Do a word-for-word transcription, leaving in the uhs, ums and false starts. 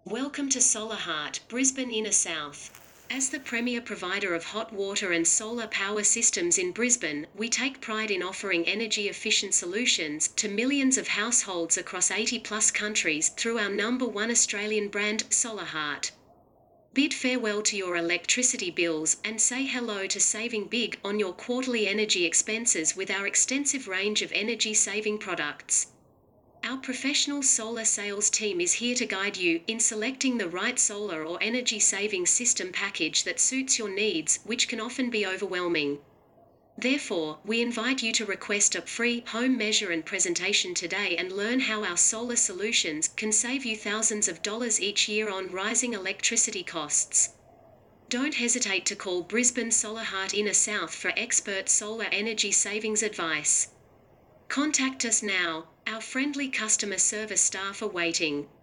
Welcome to Solar Heart, Brisbane Inner South. As the premier provider of hot water and solar power systems in Brisbane, we take pride in offering energy-efficient solutions to millions of households across eighty plus countries through our number one Australian brand, Solar Heart. Bid farewell to your electricity bills and say hello to saving big on your quarterly energy expenses with our extensive range of energy-saving products. Our professional solar sales team is here to guide you in selecting the right solar or energy-saving system package that suits your needs, which can often be overwhelming. Therefore, we invite you to request a free home measure and presentation today and learn how our solar solutions can save you thousands of dollars each year on rising electricity costs. Don't hesitate to call Brisbane Solar Heart Inner South for expert solar energy savings advice. Contact us now. Our friendly customer service staff are waiting.